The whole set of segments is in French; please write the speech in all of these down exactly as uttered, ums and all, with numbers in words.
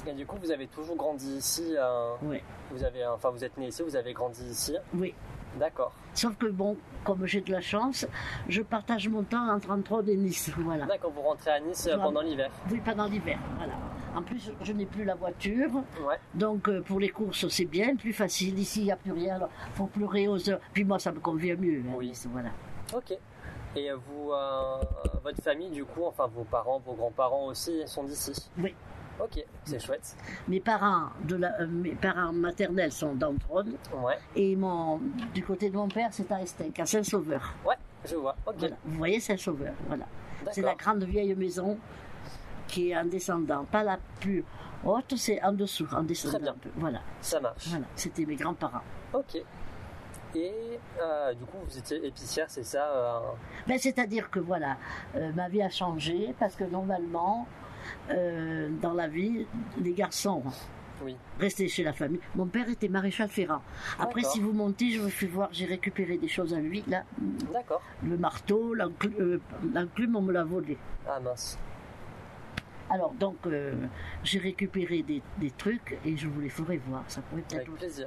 Et du coup, vous avez toujours grandi ici euh, Oui. Vous avez, enfin, vous êtes né ici, vous avez grandi ici. Oui. D'accord. Sauf que bon, comme j'ai de la chance, je partage mon temps entre Antrone et Nice, voilà. D'accord, vous rentrez à Nice euh, Je- pendant l'hiver. Oui, pendant l'hiver, voilà. En plus, je n'ai plus la voiture, Ouais. donc euh, pour les courses, c'est bien, plus facile. Ici, il n'y a plus rien, alors faut pleurer aux heures. Puis moi, ça me convient mieux, hein, Oui. Nice, voilà. Ok. Et vous, euh, votre famille, du coup, enfin vos parents, vos grands-parents aussi sont d'ici. Oui. Ok, c'est chouette. Mes parents, de la, euh, mes parents maternels sont d'Antrone, Ouais. et mon, du côté de mon père, c'est à Estec, à Saint-Sauveur. Ouais, je vois. Ok. Voilà. Vous voyez Saint-Sauveur, voilà. C'est la D'accord. grande vieille maison qui est en descendant, pas la plus haute, c'est en dessous, en descendant. Très bien. un peu. Voilà, Ça marche. voilà. C'était mes grands-parents. Ok. Et euh, du coup, vous étiez épicière, c'est ça euh, Ben, c'est-à-dire que voilà, euh, ma vie a changé parce que normalement, euh, dans la vie, les garçons Oui. restaient chez la famille. Mon père était maréchal ferrant. Après, D'accord. si vous montez, je vous fais voir, j'ai récupéré des choses à lui. Là, D'accord. le marteau, l'enclume, euh, l'enclume, on me l'a volé. Ah mince. Alors, donc, euh, j'ai récupéré des, des trucs et je vous les ferai voir. Ça pourrait peut-être. Avec plaisir.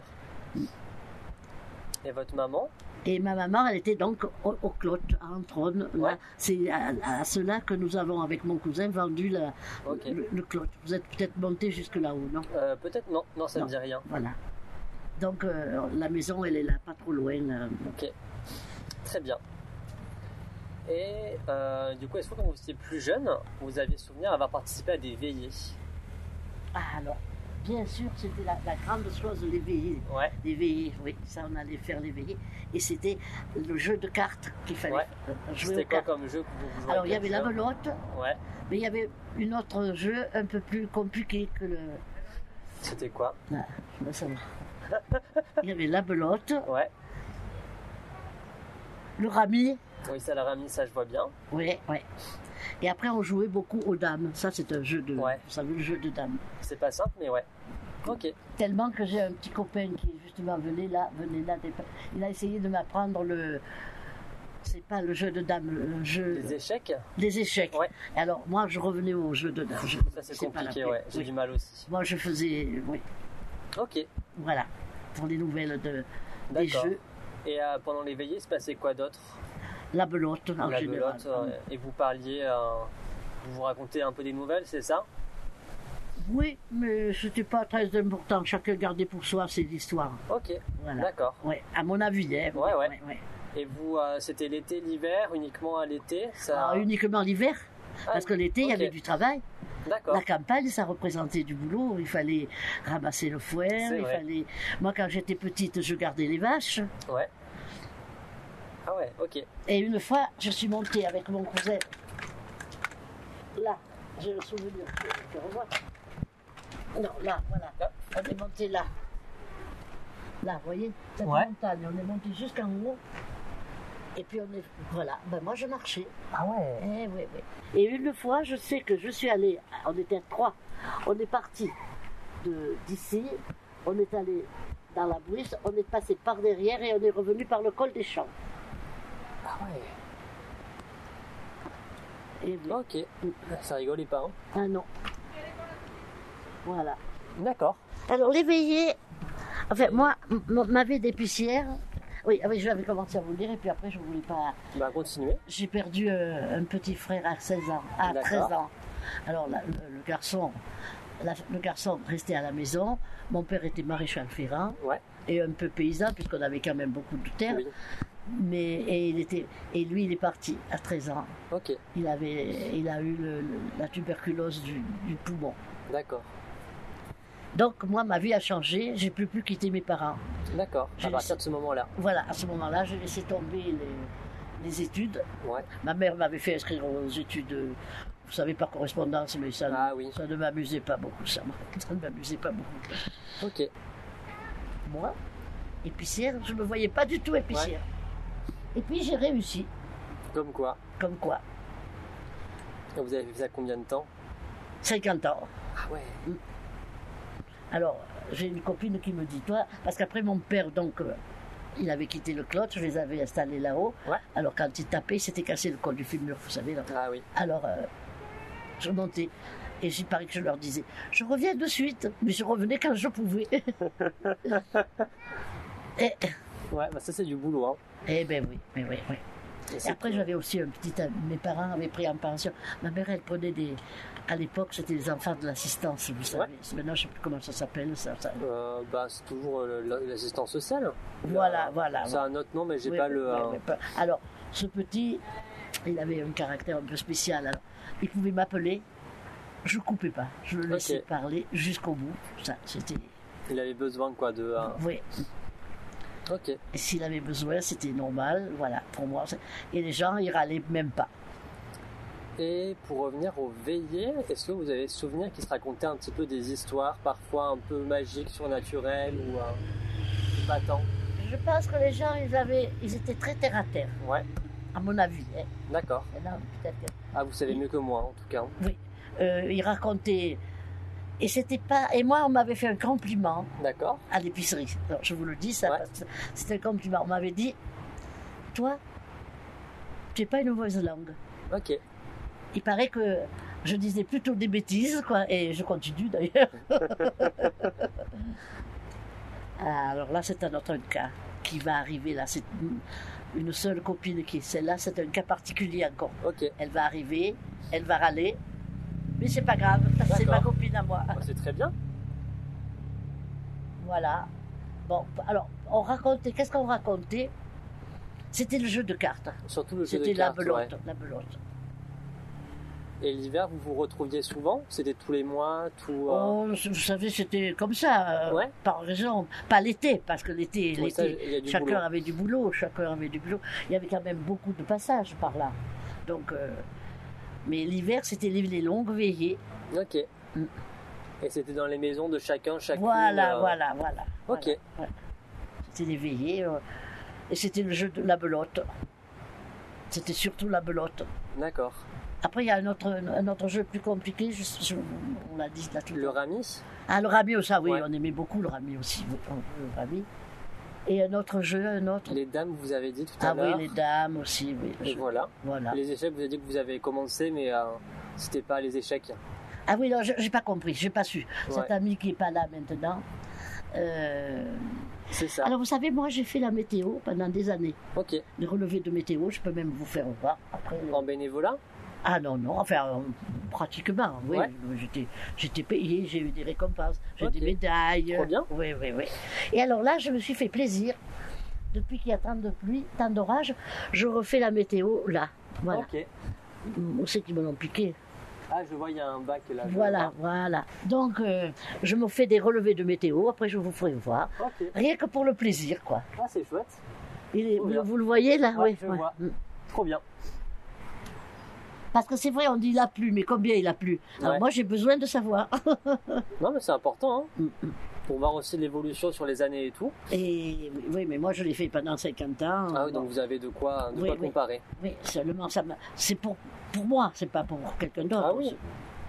Et votre maman? Et ma maman, elle était donc au, au Clotte, à Antrone. Là, Ouais. c'est à, à cela que nous avons, avec mon cousin, vendu la, Ok. le, le Clotte. Vous êtes peut-être monté jusque là-haut, non? Euh, Peut-être non. Non, ça Non. me dit rien. Voilà. Donc, euh, la maison, elle est là, pas trop loin. Là. Ok. Très bien. Et euh, du coup, est-ce que quand vous étiez plus jeune, vous aviez souvenir d'avoir participé à des veillées? Ah, alors, bien sûr, c'était la, la grande chose, les veillées. Ouais. Les veillées, oui, ça, on allait faire les veillées. Et c'était le jeu de cartes qu'il fallait Ouais. euh, jouer C'était aux quoi cartes. comme jeu que vous jouez? Alors, il y avait la belote, Ouais. mais il y avait une autre jeu un peu plus compliqué que le... C'était quoi? Ah, ben, ça va. Il y avait la belote, Ouais. le rami, Oui, ça l'a remis, ça je vois bien. oui, oui. Et après, on jouait beaucoup aux dames. Ça, c'est un jeu de... Ouais. Vous savez, le jeu de dames. C'est pas simple, mais ouais. Ok. Tellement que j'ai un petit copain qui est justement venu là, venait là. des- Il a essayé de m'apprendre le... C'est pas le jeu de dames, le jeu... Les échecs? des échecs. Ouais. Et alors, moi, je revenais au jeu de dames. Je- Ça c'est pas la compliqué, peine. ouais. J'ai Oui. du mal aussi. Moi, je faisais... Oui, Ok. voilà. Pour les nouvelles de, des D'accord. jeux. Et euh, pendant les veillées, il se passait quoi d'autre? La belote, en La général. belote, euh, et vous parliez, euh, vous vous racontez un peu des nouvelles, c'est ça? Oui, mais c'était pas très important. Chacun gardait pour soi ses histoires. Ok. Voilà. D'accord. Ouais, à mon avis. Hein, Ouais, ouais. ouais. Et vous, euh, c'était l'été, l'hiver, uniquement à l'été ça... Alors, uniquement l'hiver, Ah, parce que l'été, il y ok. avait du travail. D'accord. La campagne, ça représentait du boulot. Il fallait ramasser le foin. C'est Il vrai. fallait... Moi, quand j'étais petite, je gardais les vaches. Ouais. Ah ouais, ok. Et une fois, je suis montée avec mon cousin. Là, j'ai le souvenir. Tu revois? Non, là, voilà. Là. On est monté là. Là, vous voyez, cette Ouais. montagne, on est monté jusqu'en haut. Et puis on est. Voilà, ben moi je marchais. Ah ouais. Eh oui, oui. Et une fois, je sais que je suis allée, on était trois, on est parti de, d'ici, on est allé dans la Bruisse, on est passé par derrière et on est revenu par le col des Champs. Ah ouais. Et oui. Ok. Ça rigolait pas, hein? Ah non. Voilà. D'accord. Alors l'éveillé, enfin moi, m- m- ma vie d'épicière, oui, ah oui, j'avais commencé à vous le dire et puis après je voulais pas. Bah continuez. J'ai perdu euh, un petit frère à seize ans, à D'accord. treize ans. Alors la- le, le garçon, la- le garçon restait à la maison. Mon père était maréchal ferrant Ouais. et un peu paysan puisqu'on avait quand même beaucoup de terre. Oui. Mais et il était et lui il est parti à treize ans. Ok. Il avait, il a eu le- le- la tuberculose du, du poumon. D'accord. Donc moi ma vie a changé. J'ai plus pu quitter mes parents. D'accord. J'ai À partir de ce moment-là. Voilà, à ce moment-là, j'ai laissé tomber les, les études. Ouais. Ma mère m'avait fait inscrire aux études, euh, vous savez, par correspondance, mais ça, Ah oui. ça ne m'amusait pas beaucoup, ça, ça ne m'amusait pas beaucoup. Ok. Moi, épicière, je ne me voyais pas du tout épicière. Et puis j'ai réussi, Comme quoi? comme quoi, Et vous avez fait ça combien de temps? cinquante ans. Ah ouais. Alors, j'ai une copine qui me dit, toi, parce qu'après mon père, donc, euh, il avait quitté le cloître, je les avais installés là-haut. Ouais. Alors quand il tapait, il s'était cassé le col du fémur, vous savez, là. Ah oui. Alors, euh, je montais. Et il paraît que je leur disais, je reviens de suite, mais je revenais quand je pouvais. et, Ouais, bah ça c'est du boulot. Hein. Eh ben oui, mais oui, oui. Et, Et après, j'avais aussi un petit. Mes parents avaient pris en pension. Ma mère, elle prenait des. À l'époque, c'était les enfants de l'assistance, vous savez. Ouais. Maintenant, je ne sais plus comment ça s'appelle. Ça, ça... Euh, bah, c'est toujours euh, l'assistance sociale. Voilà, Là, voilà. C'est un autre nom, mais j'ai oui, pas oui, le. Oui, euh... oui, pas... Alors, ce petit, il avait un caractère un peu spécial. Alors, il pouvait m'appeler, je ne coupais pas. Je le laissais okay. parler jusqu'au bout. Ça, c'était. Il avait besoin, quoi, de. Euh... Oui. Ok. Et s'il avait besoin, c'était normal, voilà, pour moi. Et les gens, ils râlaient même pas. Et pour revenir aux veillées, est-ce que vous avez souvenir qu'ils se racontaient un petit peu des histoires, parfois un peu magiques, surnaturelles ou euh, pas tant? Je pense que les gens, ils avaient, ils étaient très terre à terre. Ouais. À mon avis. Hein. D'accord. Ah, vous savez mieux que moi, en tout cas. Oui. Euh, ils racontaient. Et c'était pas. Et moi, on m'avait fait un compliment. D'accord. À l'épicerie. Alors, je vous le dis, ça. Ouais. C'était un compliment. On m'avait dit, toi, tu n'es pas une mauvaise langue. Ok. Il paraît que je disais plutôt des bêtises, quoi. Et je continue d'ailleurs. Alors là, c'est un autre cas qui va arriver là. C'est une seule copine qui est celle-là. C'est un cas particulier encore. Ok. Elle va arriver, elle va râler. Mais c'est pas grave, parce que c'est ma copine à moi. Oh, c'est très bien. Voilà. Bon, alors, on racontait, qu'est-ce qu'on racontait? C'était le jeu de cartes. Surtout le jeu de cartes. C'était la belote, ouais. la belote. Et l'hiver, vous vous retrouviez souvent? C'était tous les mois, tout. Euh... Oh, vous savez, c'était comme ça, euh, ouais. Par raison. Pas l'été, parce que l'été, oui, l'été, chacun boulot. avait du boulot, chacun avait du boulot. Il y avait quand même beaucoup de passages par là. Donc. Euh, Mais l'hiver, c'était les longues veillées. Ok. Mm. Et c'était dans les maisons de chacun, chacune. Voilà, euh... voilà, voilà. Ok. Voilà, voilà. C'était les veillées. Euh, et c'était le jeu de la belote. C'était surtout la belote. D'accord. Après, il y a un autre, un autre jeu plus compliqué. Je, je, on l'a dit là tout Le rami. Ah, le rami, ça, oui. Ouais. On aimait beaucoup le rami aussi. Le rami. Et un autre jeu, un autre. Les dames, vous avez dit tout à ah, l'heure. Ah oui, les dames aussi, oui. Et voilà. voilà. Les échecs, vous avez dit que vous avez commencé, mais euh, c'était pas les échecs. Ah oui, non, j'ai pas compris, j'ai pas su. Ouais. Cet ami qui est pas là maintenant. Euh... C'est ça. Alors vous savez, moi j'ai fait la météo pendant des années. Ok. Les relevés de météo, je peux même vous faire voir. Après, en bénévolat? Ah non, non, enfin, pratiquement, oui. Ouais. J'étais, j'étais payé, j'ai eu des récompenses, j'ai okay. des médailles. Trop bien. Oui, oui, oui. Et alors là, je me suis fait plaisir. Depuis qu'il y a tant de pluie, tant d'orage, je refais la météo là. Voilà. Ok. Où c'est qu'ils me l'ont piqué? Ah, je vois, il y a un bac là. Voilà, voilà. Donc, euh, je me fais des relevés de météo, après je vous ferai voir. Okay. Rien que pour le plaisir, quoi. Ah, c'est chouette. Et vous, vous le voyez là? Ouais, oui, je ouais. vois. Mm. Trop bien. Parce que c'est vrai, on dit il a plu, mais combien il a plu? Alors ouais. Moi, j'ai besoin de savoir. Non, mais c'est important, hein. Mm-mm. Pour voir aussi l'évolution sur les années et tout. Et oui, mais moi, je l'ai fait pendant cinquante ans. Ah oui, donc vous avez de quoi, de oui, quoi oui. comparer. Oui, seulement, ça c'est pour, pour moi, c'est pas pour quelqu'un d'autre. Ah oui.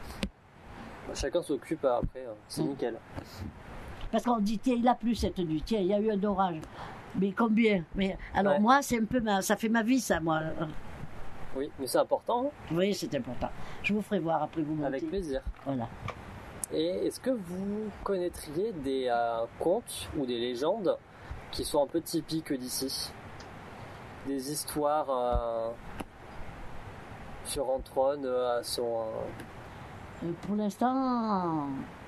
Chacun s'occupe après, c'est mmh. nickel. Parce qu'on dit, tiens, il a plu cette nuit, tiens, il y a eu un orage. Mais combien? Mais alors ouais. moi, c'est un peu ma, ça fait ma vie, ça, moi. Oui, mais c'est important. Hein. Oui, c'est important. Je vous ferai voir après vous montez. Avec plaisir. Voilà. Et est-ce que vous connaîtriez des euh, contes ou des légendes qui sont un peu typiques d'ici? Des histoires euh, sur Antronne euh, sont... Euh... Pour l'instant,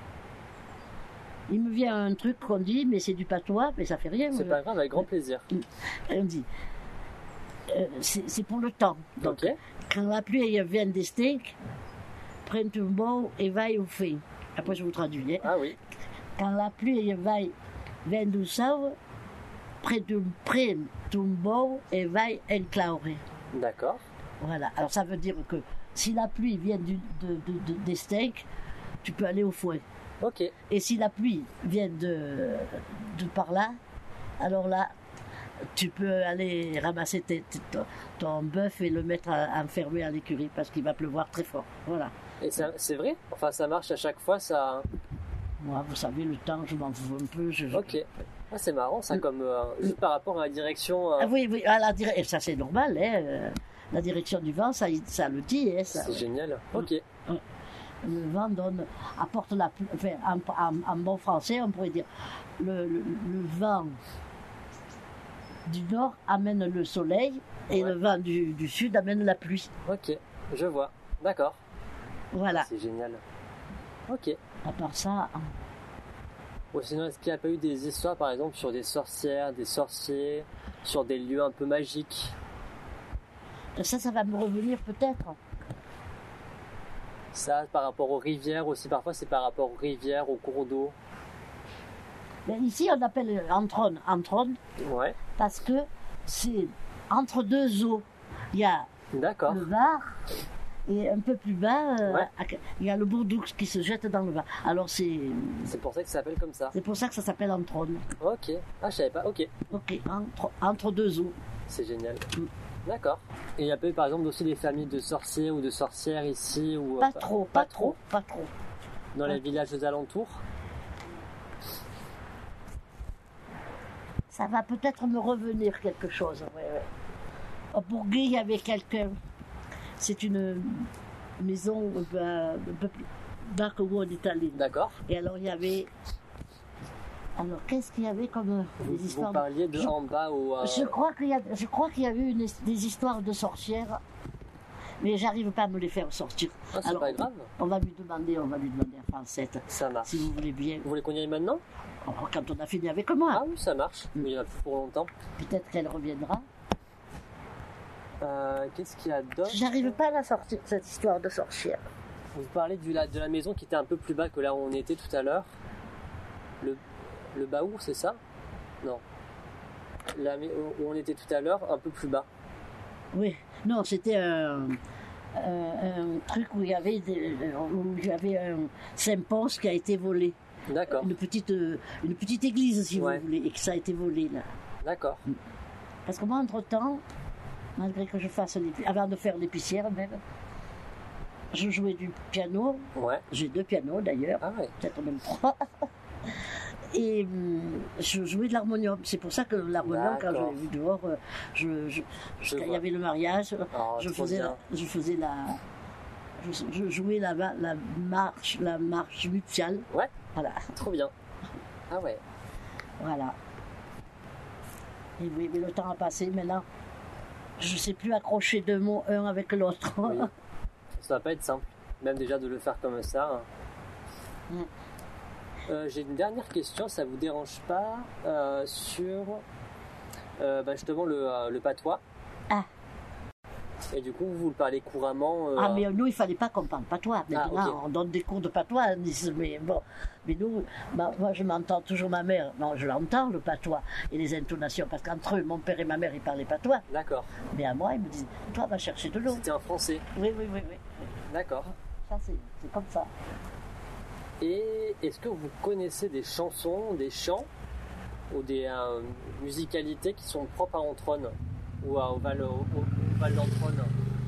il me vient un truc qu'on dit, mais c'est du patois, mais ça fait rien. C'est pas grave, avec grand plaisir. On dit, euh, c'est pour le temps. Donc, okay. Quand la pluie vient des steaks, prends un bon et vaille au feu. Après, je vous traduis. Hein. Ah oui. Quand la pluie vaille vient du sauve, prends ton bon et vaille en claure. D'accord. Voilà. Alors, ça veut dire que si la pluie vient du, de, de, de, des steaks, tu peux aller au fouet. Ok. Et si la pluie vient de, de par là, alors là, tu peux aller ramasser tes, tes, ton, ton bœuf et le mettre à, enfermé à l'écurie parce qu'il va pleuvoir très fort. Voilà. Et c'est vrai? Enfin, ça marche à chaque fois, ça... Moi, vous savez, le temps, je m'en fous un peu. Je... Ok. Ah, c'est marrant, ça, comme... Euh, juste par rapport à la direction... Euh... Ah oui, oui, à la dire... et ça, c'est normal, hein. La direction du vent, ça, ça le dit. Hein, c'est génial. Ok. Le vent donne, apporte la pluie. Enfin, en, en- en bon français, on pourrait dire le, le- le vent du nord amène le soleil et Ouais. le vent du, du sud amène la pluie. Ok, je vois. D'accord. Voilà. C'est génial. Ok. À part ça, Ou sinon, est-ce qu'il n'y a pas eu des histoires, par exemple, sur des sorcières, des sorciers, sur des lieux un peu magiques? ça, ça va me revenir peut-être. Ça, par rapport aux rivières aussi, parfois c'est par rapport aux rivières, aux cours d'eau. Mais ici, on appelle Antron, Antron, Ouais, parce que c'est entre deux eaux. Il y a d'accord. le Var et un peu plus bas, euh, Ouais. à- il y a le Bourdoux qui se jette dans le Var. Alors c'est C'est pour ça que ça s'appelle comme ça. c'est pour ça que ça s'appelle Antron. Ok. Ah, je savais pas. Ok. Ok, entre, entre deux eaux. C'est génial. Mm. D'accord. Et il y a pas eu, par exemple, aussi des familles de sorciers ou de sorcières ici ou Pas euh, trop, pas trop, pas trop. dans les pas- villages aux alentours? Ça va peut-être me revenir quelque chose. Ouais, ouais. Au Bourguet, il y avait quelqu'un. C'est une maison un peu, un peu plus bas que où on est allé. D'accord. Et alors il y avait. Alors qu'est-ce qu'il y avait comme Vous, des vous histoires de- parliez de Je- en bas au. euh, Je crois qu'il y a, je crois qu'il y a eu une- des histoires de sorcières, mais j'arrive pas à me les faire sortir. Ah, c'est Alors, pas grave. On va lui demander, on va lui demander à Francette, Ça marche. si vous voulez bien. Vous voulez qu'on y aille maintenant? Alors, quand on a fini avec moi, Ah oui, ça marche. Mm. Mais il n'y en a plus pour longtemps. peut-être qu'elle reviendra. Euh, Qu'est-ce qu'il y a d'autre? J'arrive pas à la sortir cette histoire de sorcière. Vous parlez du, la- de la maison qui était un peu plus bas que là où on était tout à l'heure. Le, le Baour, c'est ça? Non. La, mais- où on était tout à l'heure, un peu plus bas. Oui, non, c'était un, un- un truc où il y avait, des- où il y avait un Saint-Ponce qui a été volé. D'accord, Une petite, euh, une petite église, si Ouais. vous voulez, et que ça a été volé là. d'accord. Parce que moi, entre-temps, malgré que je fasse l'épi- avant de faire l'épicière même, je jouais du piano. Ouais. J'ai deux pianos d'ailleurs, Ah ouais. peut-être même trois. Et hum, je jouais de l'harmonium. C'est pour ça que l'harmonium, quand je D'accord. l'ai vu dehors, euh, je, je, Je quand il vois. y avait le mariage, Oh, je trop faisais, bien. la, je faisais la, je, je jouais la, la marche, la marche nuptiale. Ouais. Voilà, Trop bien. Ah ouais. voilà. Et oui, mais le temps a passé. Maintenant, je ne sais plus accrocher deux mots un avec l'autre. Oui. Ça va pas être simple. Même déjà de le faire comme ça. Mm. Euh, J'ai une dernière question, ça vous dérange pas, euh, sur euh, bah, justement le, euh, le patois. Ah. Et du coup, vous le parlez couramment. euh, Ah, mais nous, il fallait pas qu'on parle patois. Maintenant, Ah, ok. on donne des cours de patois à Nice, mais bon. Mais nous, bah, moi, je m'entends toujours ma mère. Non, je l'entends, le patois et les intonations, parce qu'entre eux, mon père et ma mère, ils parlaient patois. D'accord. Mais à moi, ils me disaient, toi, va chercher de l'eau. C'était en français. Oui, oui, oui, oui. D'accord. Ça, c'est c'est comme ça. Et est-ce que vous connaissez des chansons, des chants ou des euh, musicalités qui sont propres à Antronne ou à, au Val, au, au Val d'Antronne?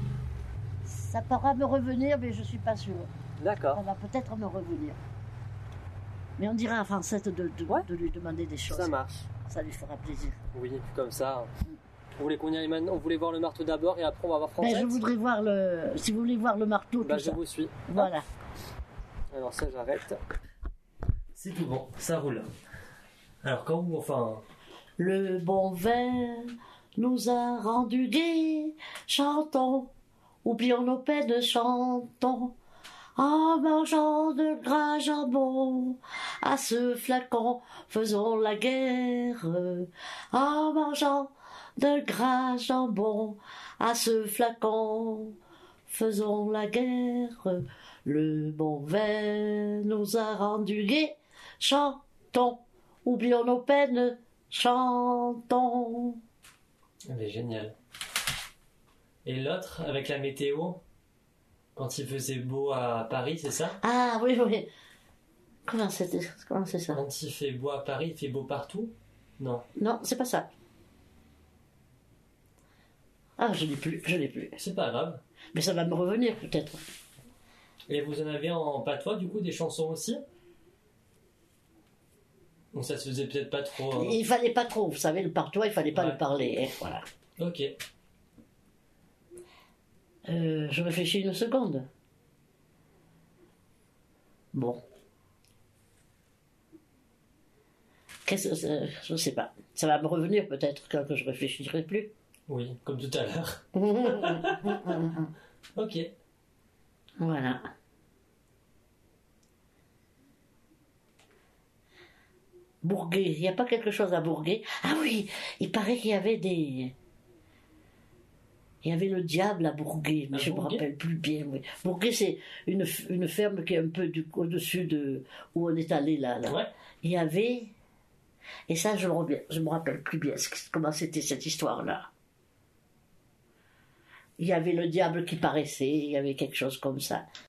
Ça pourra me revenir, mais je suis pas sûre. Ça D'accord. va peut-être me revenir. Mais on dira à Francette de, de, Ouais. de lui demander des choses. Ça marche. Ça lui fera plaisir. Oui, puis comme ça. Vous voulez qu'on y aille maintenant? Vous voulez voir le marteau d'abord et après on va voir Francette? Ben, je voudrais voir le. Si vous voulez voir le marteau, Bah, tout je ça. vous suis. Voilà. Alors ça, j'arrête. C'est tout bon, ça roule. Alors quand vous, enfin... Le bon vin nous a rendus gais, chantons, oublions nos peines, chantons, en mangeant de gras jambon, à ce flacon faisons la guerre, en mangeant de gras jambon, à ce flacon faisons la guerre, le bon vin nous a rendus gais, chantons, oublions nos peines, chantons. Elle est géniale. Et l'autre, avec la météo, quand il faisait beau à Paris, c'est ça? Ah oui, oui. Comment c'était, comment c'est ça? Quand il fait beau à Paris, il fait beau partout? Non. Non, c'est pas ça. Ah, je l'ai plus, je l'ai plus. C'est pas grave. Mais ça va me revenir peut-être. Et vous en avez en patois, du coup, des chansons aussi? Donc ça se faisait peut-être pas trop... euh, Il fallait pas trop, vous savez, le patois, il fallait pas Ouais. le parler. Hein, voilà. Ok. Euh, je réfléchis une seconde. Bon. Qu'est-ce que c'est? Je ne sais pas. Ça va me revenir peut-être quand je réfléchirai plus. Oui, comme tout à l'heure. Ok. Voilà. Bourguet, il n'y a pas quelque chose à Bourguet? Ah oui, il paraît qu'il y avait des... Il y avait le diable à Bourguet, mais À je ne me Bourguet rappelle plus bien. Oui. Bourguet, c'est une, une ferme qui est un peu du, au-dessus de où on est allé là. là. Ouais. Il y avait... Et ça, je ne me rappelle plus bien comment c'était cette histoire-là. Il y avait le diable qui paraissait, il y avait quelque chose comme ça.